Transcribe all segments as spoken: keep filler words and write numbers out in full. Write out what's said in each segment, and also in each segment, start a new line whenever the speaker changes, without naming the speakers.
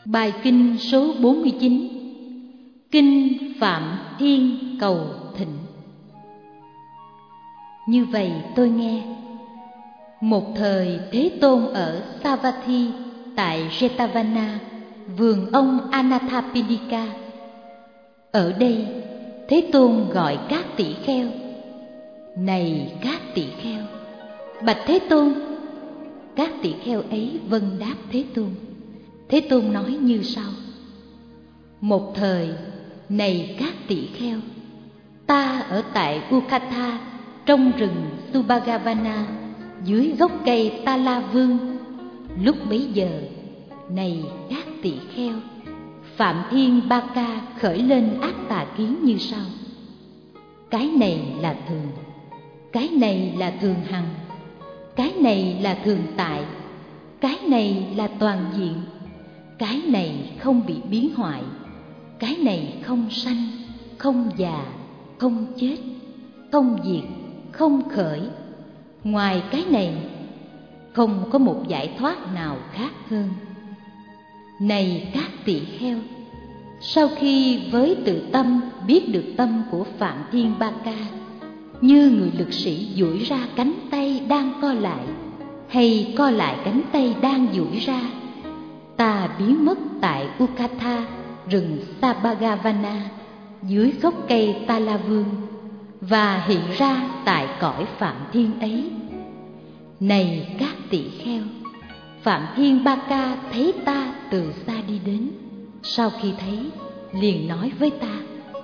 Bài kinh số bốn mươi chín. Kinh Phạm Thiên Cầu Thịnh. Như vậy tôi nghe, một thời Thế Tôn ở Savatthi tại Jetavana, vườn ông Anathapindika. Ở đây Thế Tôn gọi các tỷ kheo: này các tỷ kheo, bạch Thế Tôn. Các tỷ kheo ấy vâng đáp Thế Tôn. Thế Tôn nói như sau: một thời, này các tỷ kheo, ta ở tại Ukatha trong rừng Subhagavana dưới gốc cây Tala Vương. Lúc bấy giờ, này các tỷ kheo, Phạm Thiên Ba Ca khởi lên ác tà kiến như sau: cái này là thường, cái này là thường hằng, cái này là thường tại, cái này là toàn diện, cái này không bị biến hoại, cái này không sanh, không già, không chết, không diệt, không khởi. Ngoài cái này, không có một giải thoát nào khác hơn. Này các tỷ kheo, sau khi với tự tâm biết được tâm của Phạm Thiên Ba Ca, như người lực sĩ duỗi ra cánh tay đang co lại, hay co lại cánh tay đang duỗi ra, ta biến mất tại Ukatha, rừng Sabhagavana, dưới gốc cây Tala Vương, và hiện ra tại cõi Phạm Thiên ấy. Này các tỷ kheo, Phạm Thiên Ba Ca thấy ta từ xa đi đến. Sau khi thấy, liền nói với ta: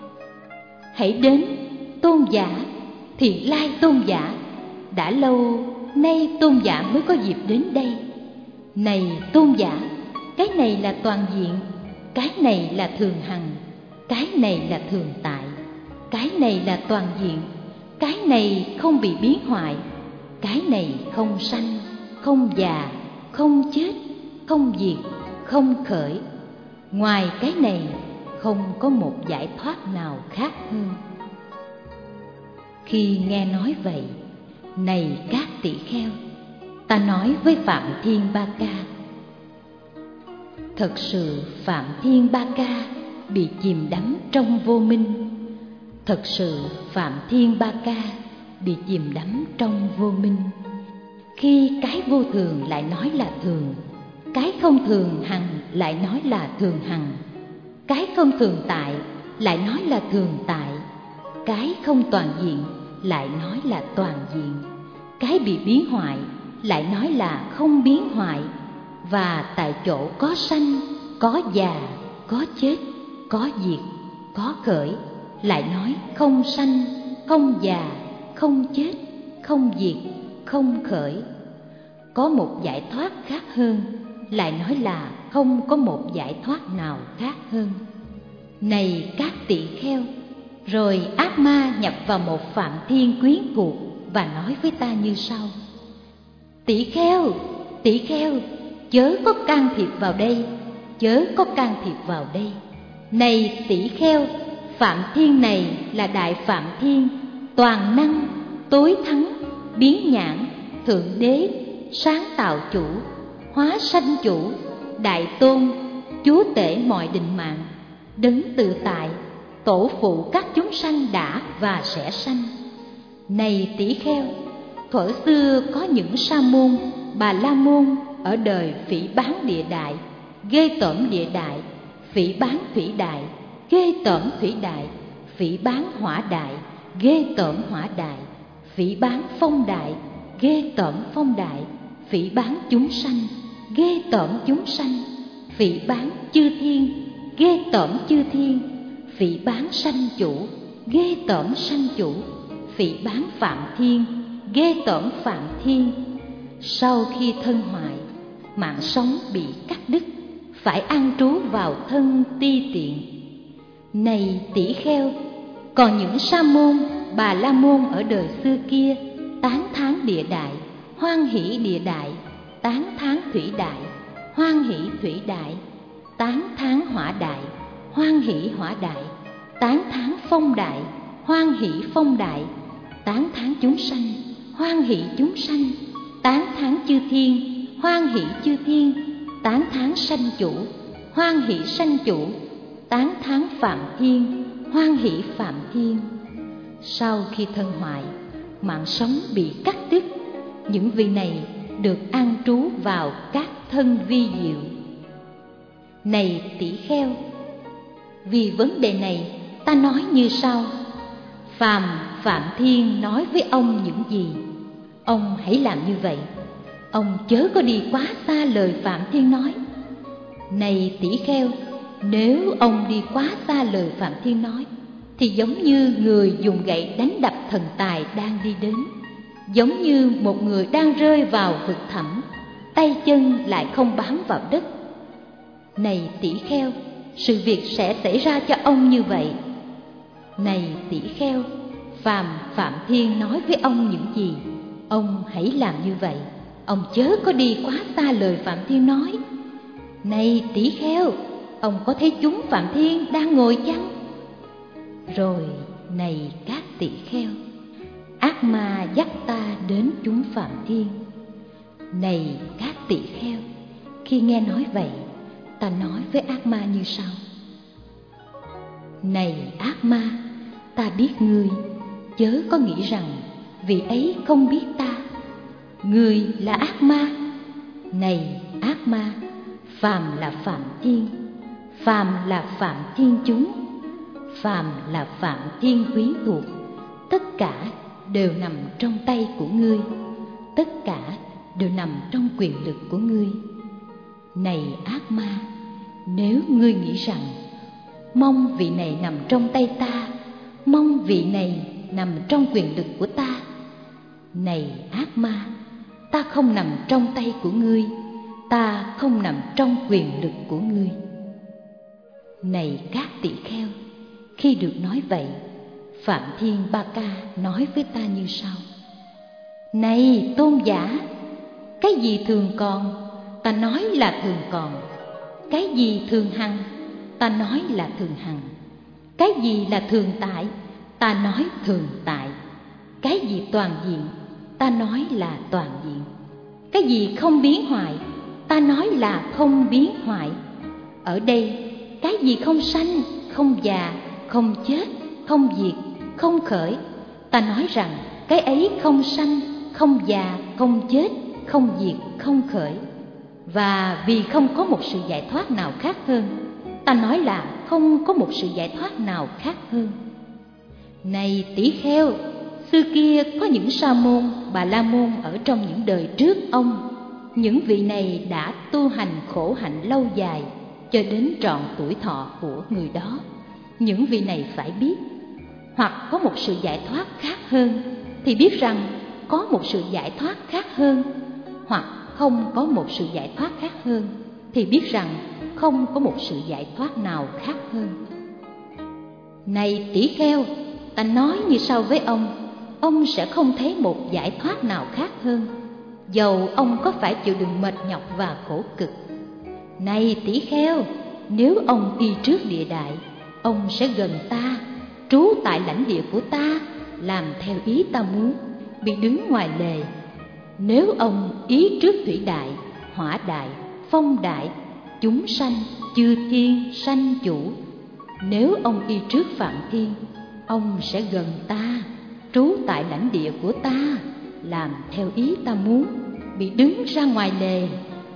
hãy đến, tôn giả, Thiện Lai tôn giả. Đã lâu nay tôn giả mới có dịp đến đây. Này tôn giả, cái này là toàn diện, cái này là thường hằng, cái này là thường tại, cái này là toàn diện, cái này không bị biến hoại, cái này không sanh, không già, không chết, không diệt, không khởi. Ngoài cái này, không có một giải thoát nào khác hơn. Khi nghe nói vậy, này các tỷ kheo, ta nói với Phạm Thiên Ba Ca: thật sự Phạm Thiên Ba Ca bị chìm đắm trong vô minh. Thật sự Phạm Thiên Ba Ca bị chìm đắm trong vô minh. Khi cái vô thường lại nói là thường, cái không thường hằng lại nói là thường hằng, cái không thường tại lại nói là thường tại, cái không toàn diện lại nói là toàn diện, cái bị biến hoại lại nói là không biến hoại, và tại chỗ có sanh, có già, có chết, có diệt, có khởi lại nói không sanh, không già, không chết, không diệt, không khởi. Có một giải thoát khác hơn lại nói là không có một giải thoát nào khác hơn. Này các tỷ kheo, rồi ác ma nhập vào một Phạm Thiên quyến cuộc và nói với ta như sau: tỷ kheo, tỷ kheo, chớ có can thiệp vào đây, chớ có can thiệp vào đây. Này tỷ kheo, Phạm Thiên này là Đại Phạm Thiên, toàn năng, tối thắng, biến nhãn, thượng đế, sáng tạo chủ, hóa sanh chủ, đại tôn, chúa tể mọi định mạng, đấng tự tại, tổ phụ các chúng sanh đã và sẽ sanh. Này tỷ kheo, thuở xưa có những sa môn, bà la môn ở đời phỉ báng địa đại, ghê tởm địa đại, phỉ báng thủy đại, ghê tởm thủy đại, phỉ báng hỏa đại, ghê tởm hỏa đại, phỉ báng phong đại, ghê tởm phong đại, phỉ báng chúng sanh, ghê tởm chúng sanh, phỉ báng chư thiên, ghê tởm chư thiên, phỉ báng sanh chủ, ghê tởm sanh chủ, phỉ báng Phạm Thiên, ghê tởm Phạm Thiên. Sau khi thân hoại, mạng sống bị cắt đứt, phải an trú vào thân ti tiện. Này tỷ kheo, còn những sa môn, bà la môn ở đời xưa kia tán thán địa đại, hoan hỷ địa đại, tán thán thủy đại, hoan hỷ thủy đại, tán thán hỏa đại, hoan hỷ hỏa đại, tán thán phong đại, hoan hỷ phong đại, tán thán chúng sanh, hoan hỷ chúng sanh, tán thán chư thiên, hoan hỷ chư thiên, tán thán sanh chủ, hoan hỷ sanh chủ, tán thán Phạm Thiên, hoan hỷ Phạm Thiên. Sau khi thân hoại, mạng sống bị cắt đứt, những vị này được an trú vào các thân vi diệu. Này tỷ kheo, vì vấn đề này ta nói như sau: phàm Phạm Thiên nói với ông những gì, ông hãy làm như vậy. Ông chớ có đi quá xa lời Phạm Thiên nói. Này tỷ kheo, nếu ông đi quá xa lời Phạm Thiên nói, thì giống như người dùng gậy đánh đập thần tài đang đi đến, giống như một người đang rơi vào vực thẳm, tay chân lại không bám vào đất. Này tỷ kheo, sự việc sẽ xảy ra cho ông như vậy. Này tỷ kheo, phàm Phạm Thiên nói với ông những gì, ông hãy làm như vậy. Ông chớ có đi quá xa lời Phạm Thiên nói. Này tỷ kheo, ông có thấy chúng Phạm Thiên đang ngồi chăng? Rồi, này các tỷ kheo, ác ma dắt ta đến chúng Phạm Thiên. Này các tỷ kheo, khi nghe nói vậy, ta nói với ác ma như sau: Này ác ma, ta biết ngươi, chớ có nghĩ rằng vị ấy không biết ta. Ngươi là ác ma. Này ác ma, phàm là Phạm Thiên, phàm là Phạm Thiên chúng, phàm là Phạm Thiên quyến thuộc, tất cả đều nằm trong tay của ngươi, tất cả đều nằm trong quyền lực của ngươi. Này ác ma, nếu ngươi nghĩ rằng mong vị này nằm trong tay ta, mong vị này nằm trong quyền lực của ta, này ác ma, ta không nằm trong tay của ngươi, ta không nằm trong quyền lực của ngươi. Này các tỷ kheo, khi được nói vậy, Phạm Thiên Ba Ca nói với ta như sau: Này tôn giả, cái gì thường còn, ta nói là thường còn. Cái gì thường hằng, ta nói là thường hằng. Cái gì là thường tại, ta nói thường tại. Cái gì toàn diện, ta nói là toàn diện. Cái gì không biến hoại, ta nói là không biến hoại. Ở đây, cái gì không sanh, không già, không chết, không diệt, không khởi, ta nói rằng cái ấy không sanh, không già, không chết, không diệt, không khởi. Và vì không có một sự giải thoát nào khác hơn, ta nói là không có một sự giải thoát nào khác hơn. Này tỷ kheo, xưa kia có những sa môn, bà la môn ở trong những đời trước ông. Những vị này đã tu hành khổ hạnh lâu dài, cho đến trọn tuổi thọ của người đó. Những vị này phải biết, hoặc có một sự giải thoát khác hơn, thì biết rằng có một sự giải thoát khác hơn, hoặc không có một sự giải thoát khác hơn, thì biết rằng không có một sự giải thoát nào khác hơn. Này tỷ kheo, ta nói như sau với ông, ông sẽ không thấy một giải thoát nào khác hơn, dầu ông có phải chịu đựng mệt nhọc và khổ cực. Này tỷ kheo, nếu ông đi trước địa đại, ông sẽ gần ta, trú tại lãnh địa của ta, làm theo ý ta muốn, bị đứng ngoài lề. Nếu ông ý trước thủy đại, hỏa đại, phong đại, chúng sanh, chư thiên, sanh chủ. Nếu ông y trước Phạm Thiên, ông sẽ gần ta, trú tại lãnh địa của ta, làm theo ý ta muốn, bị đứng ra ngoài lề.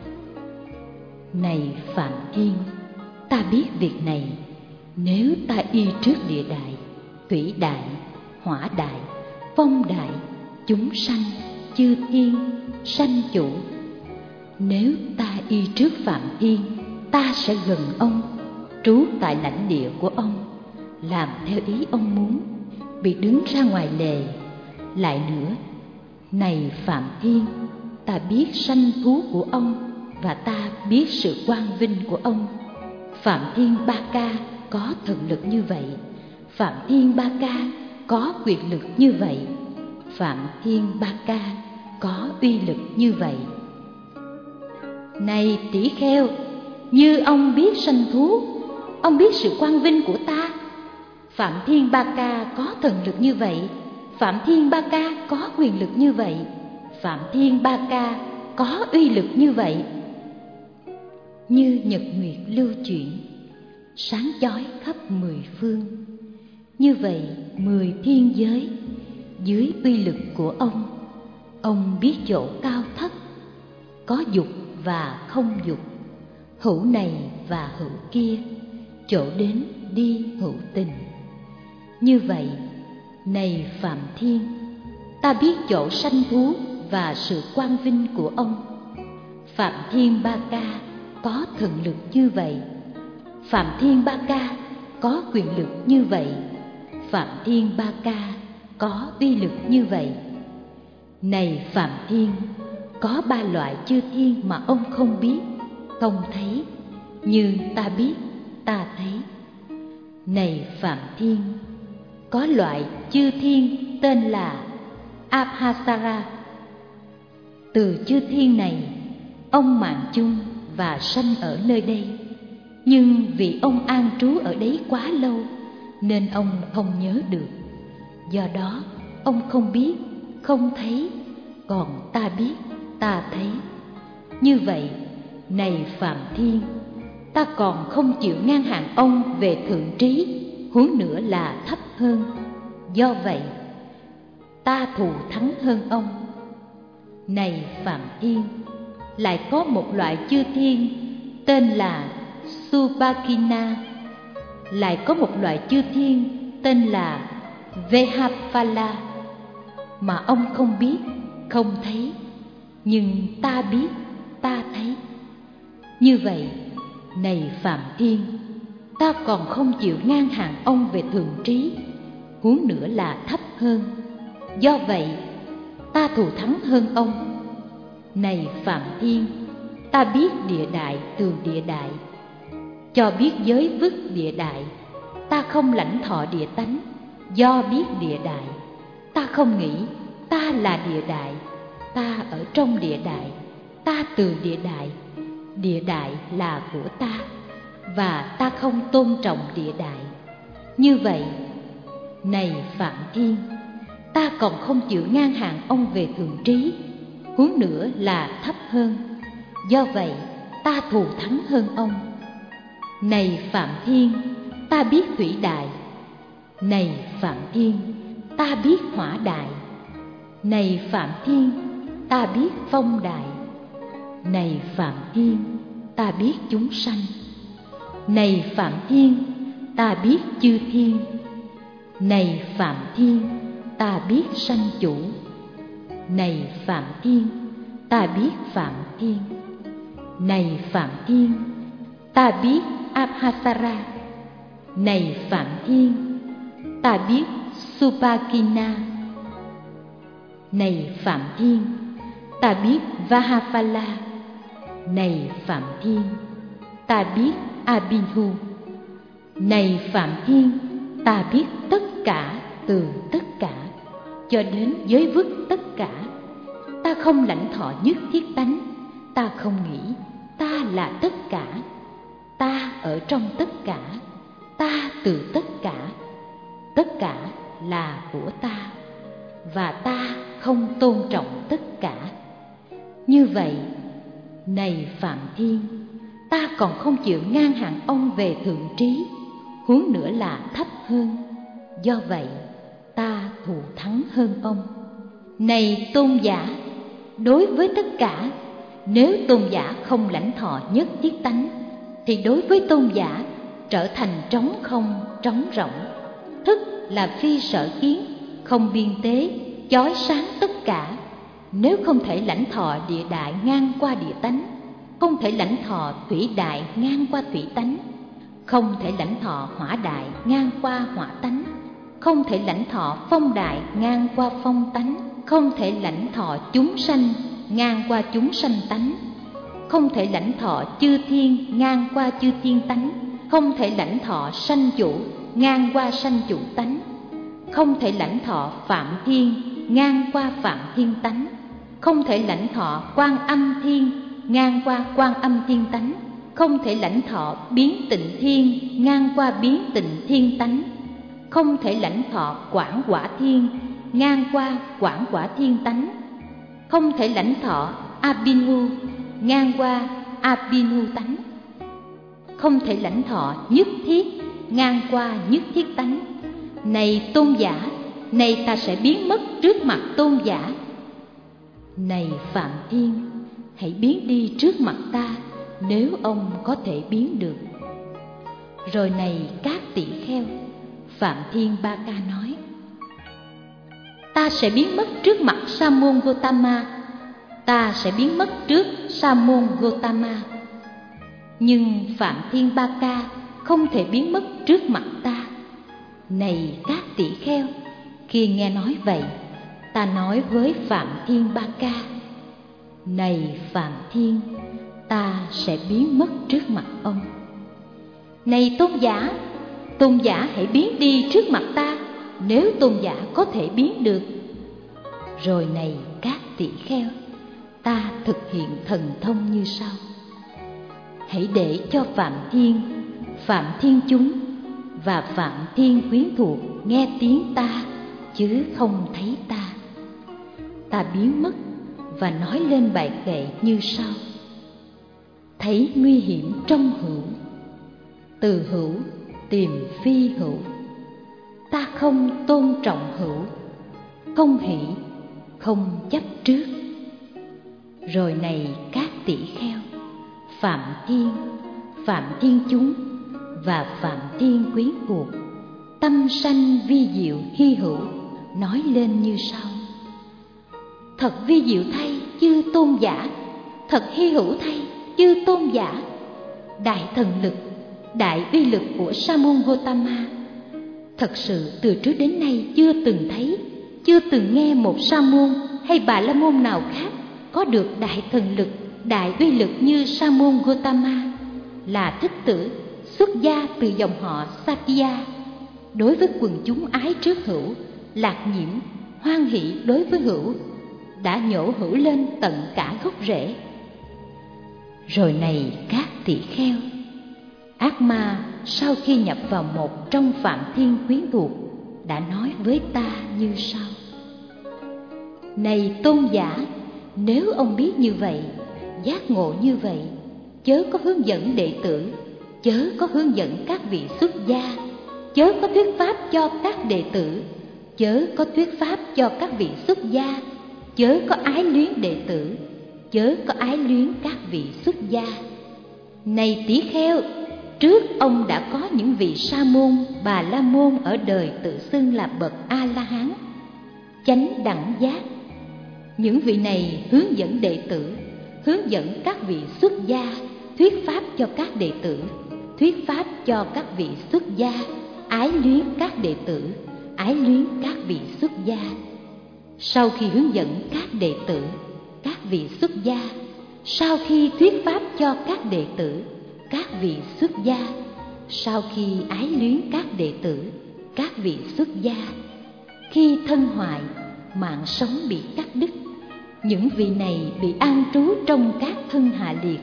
Này Phạm Thiên, ta biết việc này. Nếu ta y trước địa đại, thủy đại, hỏa đại, phong đại, chúng sanh, chư thiên, sanh chủ. Nếu ta y trước Phạm Thiên, ta sẽ gần ông, trú tại lãnh địa của ông, làm theo ý ông muốn, bị đứng ra ngoài lề. Lại nữa, này Phạm Thiên, ta biết sanh thú của ông, và ta biết sự quang vinh của ông. Phạm Thiên Ba Ca có thần lực như vậy, Phạm Thiên Ba Ca có quyền lực như vậy, Phạm Thiên Ba Ca có uy lực như vậy. Này tỷ kheo, như ông biết sanh thú, ông biết sự quang vinh của ta. Phạm Thiên Ba Ca có thần lực như vậy, Phạm Thiên Ba Ca có quyền lực như vậy, Phạm Thiên Ba Ca có uy lực như vậy. như nhật nguyệt lưu chuyển, sáng chói khắp mười phương. Như vậy mười thiên giới dưới uy lực của ông, ông biết chỗ cao thấp, có dục và không dục, hữu này và hữu kia, chỗ đến đi hữu tình. Như vậy, này Phạm Thiên, ta biết chỗ sanh thú và sự quang vinh của ông. Phạm Thiên Ba Ca có thần lực như vậy. Phạm Thiên Ba Ca có quyền lực như vậy. Phạm Thiên Ba Ca có uy lực như vậy. Này Phạm Thiên, có ba loại chư thiên mà ông không biết, không thấy, như ta biết, ta thấy. Này Phạm Thiên, có loại chư thiên tên là Abhasara. Từ chư thiên này, ông mạng chung và sanh ở nơi đây. Nhưng vì ông an trú ở đấy quá lâu, nên ông không nhớ được. Do đó, ông không biết, không thấy, còn ta biết, ta thấy. Như vậy, này Phạm Thiên, ta còn không chịu ngang hàng ông về thượng trí, huống nữa là thấp hơn. Do vậy, ta thù thắng hơn ông. Này Phạm Thiên, lại có một loại chư thiên tên là Subakina. Lại có một loại chư thiên tên là Vehapala mà ông không biết, không thấy, nhưng ta biết, ta thấy. Như vậy, này Phạm Thiên, ta còn không chịu ngang hàng ông về thượng trí, huống nữa là thấp hơn. Do vậy, ta thù thắng hơn ông. Này Phạm Thiên, ta biết địa đại từ địa đại, cho biết giới vức địa đại. Ta không lãnh thọ địa tánh, do biết địa đại. Ta không nghĩ ta là địa đại, ta ở trong địa đại, ta từ địa đại, địa đại là của ta, và ta không tôn trọng địa đại. Như vậy, này Phạm Thiên, ta còn không chịu ngang hàng ông về thượng trí, huống nữa là thấp hơn. Do vậy, ta thù thắng hơn ông. Này Phạm Thiên, ta biết thủy đại. Này Phạm Thiên, ta biết hỏa đại. Này Phạm Thiên, ta biết phong đại. Này Phạm Thiên, ta biết chúng sanh. Này Phạm Thiên, ta biết chư thiên. Này Phạm Thiên, ta biết sanh chủ. Này Phạm Thiên, ta biết Phạm Thiên. Này Phạm Thiên, ta biết Abhasara. Này Phạm Thiên, ta biết Subakina. Này Phạm Thiên, ta biết Vahapala. Này Phạm Thiên, ta biết Abhinhu. Này Phạm Thiên, ta biết tất cả từ tất cả, cho đến giới vức tất cả. Ta không lãnh thọ nhất thiết tánh, ta không nghĩ ta là tất cả, ta ở trong tất cả, ta từ tất cả, tất cả là của ta, và ta không tôn trọng tất cả. Như vậy, này Phạm Thiên, ta còn không chịu ngang hàng ông về thượng trí, huống nữa là thấp hơn. Do vậy, ta thù thắng hơn ông. Này tôn giả, đối với tất cả, nếu tôn giả không lãnh thọ nhất thiết tánh, thì đối với tôn giả trở thành trống không, trống rỗng. Thức là phi sở kiến, không biên tế, chói sáng tất cả. Nếu không thể lãnh thọ địa đại ngang qua địa tánh, không thể lãnh thọ thủy đại ngang qua thủy tánh, không thể lãnh thọ hỏa đại ngang qua hỏa tánh, không thể lãnh thọ phong đại ngang qua phong tánh, không thể lãnh thọ chúng sanh ngang qua chúng sanh tánh, không thể lãnh thọ chư thiên ngang qua chư thiên tánh, không thể lãnh thọ sanh chủ ngang qua sanh chủ tánh, không thể lãnh thọ Phạm Thiên ngang qua Phạm Thiên tánh, không thể lãnh thọ Quan Âm Thiên ngang qua Quan Âm Thiên tánh, không thể lãnh thọ Biến Tịnh Thiên ngang qua Biến Tịnh Thiên tánh, không thể lãnh thọ Quảng Quả Thiên ngang qua Quảng Quả Thiên tánh, không thể lãnh thọ Abhinhu ngang qua Abhinhu tánh, không thể lãnh thọ nhất thiết, ngang qua nhất thiết tánh. Này tôn giả, nay ta sẽ biến mất trước mặt tôn giả. Này Phạm Thiên, hãy biến đi trước mặt ta, nếu ông có thể biến được. Rồi này các tỷ kheo, Phạm Thiên Ba Ca nói: Ta sẽ biến mất trước mặt Sa môn Gotama, ta sẽ biến mất trước Sa môn Gotama. Nhưng Phạm Thiên Ba Ca không thể biến mất trước mặt ta. Này các tỷ kheo, khi nghe nói vậy, ta nói với Phạm Thiên Ba Ca: Này Phạm Thiên, ta sẽ biến mất trước mặt ông. Này tôn giả, tôn giả hãy biến đi trước mặt ta, nếu tôn giả có thể biến được. Rồi này các tỷ kheo, ta thực hiện thần thông như sau: Hãy để cho Phạm Thiên, Phạm Thiên chúng và Phạm Thiên quyến thuộc nghe tiếng ta, chứ không thấy ta. Ta biến mất và nói lên bài kệ như sau: Thấy nguy hiểm trong hữu, từ hữu tìm phi hữu, ta không tôn trọng hữu, không hỷ, không chấp trước. Rồi này các tỷ kheo, Phạm Thiên, Phạm Thiên chúng và Phạm Thiên quyến thuộc, tâm sanh vi diệu hy hữu, nói lên như sau: Thật vi diệu thay chư tôn giả, thật hy hữu thay chư tôn giả. Đại thần lực, đại uy lực của Sa môn Gotama, thật sự từ trước đến nay chưa từng thấy, chưa từng nghe một sa môn hay bà la môn nào khác có được đại thần lực, đại uy lực như Sa môn Gotama, là thích tử xuất gia từ dòng họ Sakya. Đối với quần chúng ái trước hữu, lạc nhiễm, hoan hỷ đối với hữu, đã nhổ hữu lên tận cả gốc rễ. Rồi này các tỷ kheo, ác ma sau khi nhập vào một trong Phạm Thiên quyến thuộc đã nói với ta như sau: Này tôn giả, nếu ông biết như vậy, giác ngộ như vậy, chớ có hướng dẫn đệ tử, chớ có hướng dẫn các vị xuất gia, chớ có thuyết pháp cho các đệ tử, chớ có thuyết pháp cho các vị xuất gia, chớ có ái luyến đệ tử, chớ có ái luyến các vị xuất gia. Này tỷ kheo, trước ông đã có những vị sa môn, bà la môn ở đời tự xưng là bậc A La Hán, chánh đẳng giác. Những vị này hướng dẫn đệ tử, hướng dẫn các vị xuất gia, thuyết pháp cho các đệ tử, thuyết pháp cho các vị xuất gia, ái luyến các đệ tử, ái luyến các vị xuất gia. Sau khi hướng dẫn các đệ tử, các vị xuất gia, sau khi thuyết pháp cho các đệ tử, các vị xuất gia, sau khi ái luyến các đệ tử, các vị xuất gia, khi thân hoại, mạng sống bị cắt đứt, những vị này bị an trú trong các thân hạ liệt.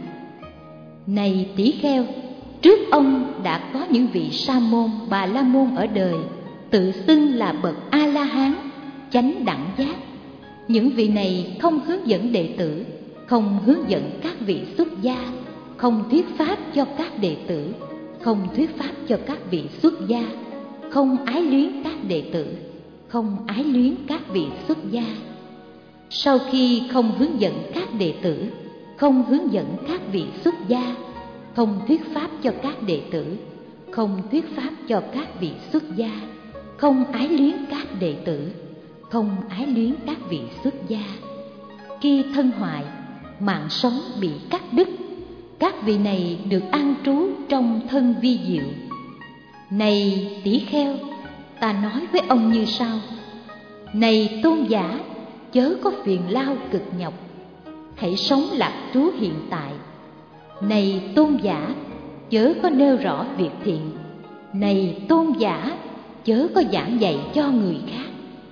Này tỷ kheo, trước ông đã có những vị sa môn, bà la môn ở đời tự xưng là bậc A La Hán, chánh đẳng giác. Những vị này không hướng dẫn đệ tử, không hướng dẫn các vị xuất gia, không thuyết pháp cho các đệ tử, không thuyết pháp cho các vị xuất gia, không ái luyến các đệ tử, không ái luyến các vị xuất gia. Sau khi không hướng dẫn các đệ tử, không hướng dẫn các vị xuất gia, không thuyết pháp cho các đệ tử, không thuyết pháp cho các vị xuất gia, không ái luyến các đệ tử, không ái luyến các vị xuất gia, khi thân hoại, mạng sống bị cắt đứt, các vị này được an trú trong thân vi diệu. Này tỷ kheo, ta nói với ông như sau: Này tôn giả, chớ có phiền lao cực nhọc, hãy sống lạc trú hiện tại. Này tôn giả, chớ có nêu rõ việc thiện. Này tôn giả, chớ có giảng dạy cho người khác.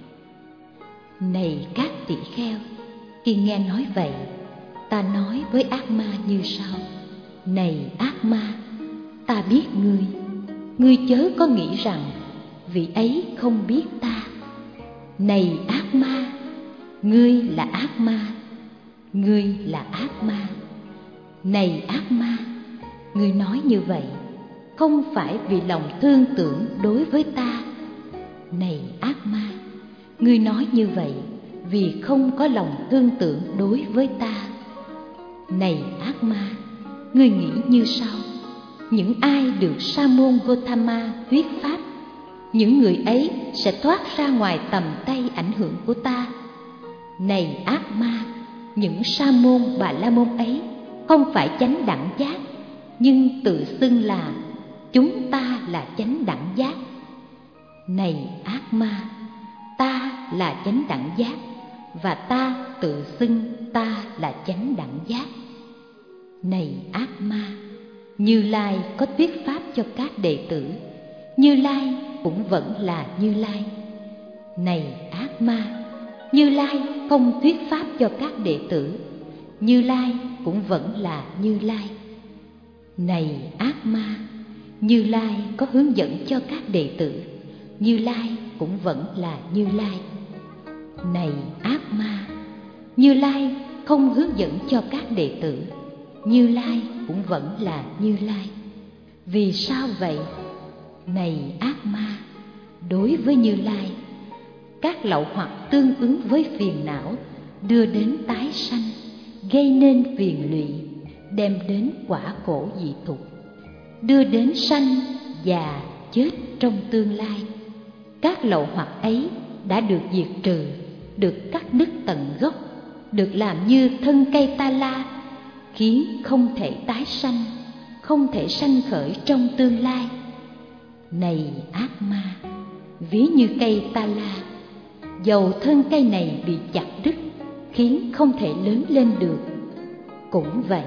Này các tỷ kheo, khi nghe nói vậy, ta nói với ác ma như sau: Này ác ma, ta biết ngươi, ngươi chớ có nghĩ rằng vị ấy không biết ta. Này ác ma, ngươi là ác ma, ngươi là ác ma. Này ác ma, ngươi nói như vậy không phải vì lòng thương tưởng đối với ta. Này ác ma, ngươi nói như vậy vì không có lòng thương tưởng đối với ta. Này ác ma, ngươi nghĩ như sau: những ai được Sa môn Gotama thuyết pháp, những người ấy sẽ thoát ra ngoài tầm tay ảnh hưởng của ta. Này ác ma, những Sa môn Bà La môn ấy không phải chánh đẳng giác, nhưng tự xưng là chúng ta là chánh đẳng giác. Này ác ma, ta là chánh đẳng giác, và ta tự xưng ta là chánh đẳng giác. Này ác ma, Như Lai có thuyết pháp cho các đệ tử, Như Lai cũng vẫn là Như Lai. Này ác ma, Như Lai không thuyết pháp cho các đệ tử, Như Lai cũng vẫn là Như Lai. Này ác ma, Như Lai có hướng dẫn cho các đệ tử, Như Lai cũng vẫn là Như Lai. Này ác ma, Như Lai không hướng dẫn cho các đệ tử, Như Lai cũng vẫn là Như Lai. Vì sao vậy? Này ác ma, đối với Như Lai, các lậu hoặc tương ứng với phiền não đưa đến tái sanh, gây nên phiền lụy, đem đến quả khổ dị thục, đưa đến sanh, già, chết trong tương lai. Các lậu hoặc ấy đã được diệt trừ, được cắt đứt tận gốc, được làm như thân cây ta la, khiến không thể tái sanh, không thể sanh khởi trong tương lai. Này ác ma, ví như cây ta la, dầu thân cây này bị chặt đứt, khiến không thể lớn lên được. Cũng vậy,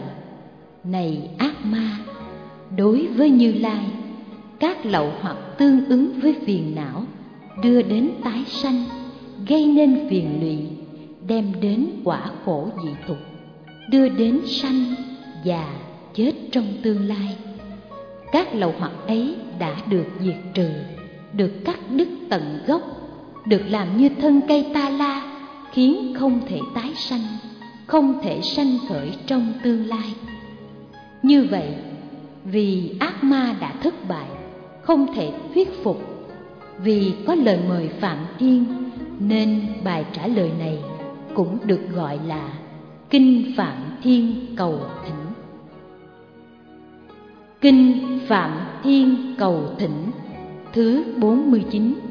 này ác ma, đối với Như Lai, các lậu hoặc tương ứng với phiền não đưa đến tái sanh, gây nên phiền lụy, đem đến quả khổ dị thục, đưa đến sanh, già, chết trong tương lai. Các lậu hoặc ấy đã được diệt trừ, được cắt đứt tận gốc, được làm như thân cây ta la, khiến không thể tái sanh, không thể sanh khởi trong tương lai. Như vậy, vì ác ma đã thất bại, không thể thuyết phục, vì có lời mời Phạm Thiên, nên bài trả lời này cũng được gọi là Kinh Phạm Thiên Cầu Thỉnh. Kinh Phạm Thiên Cầu Thỉnh thứ bốn mươi chín.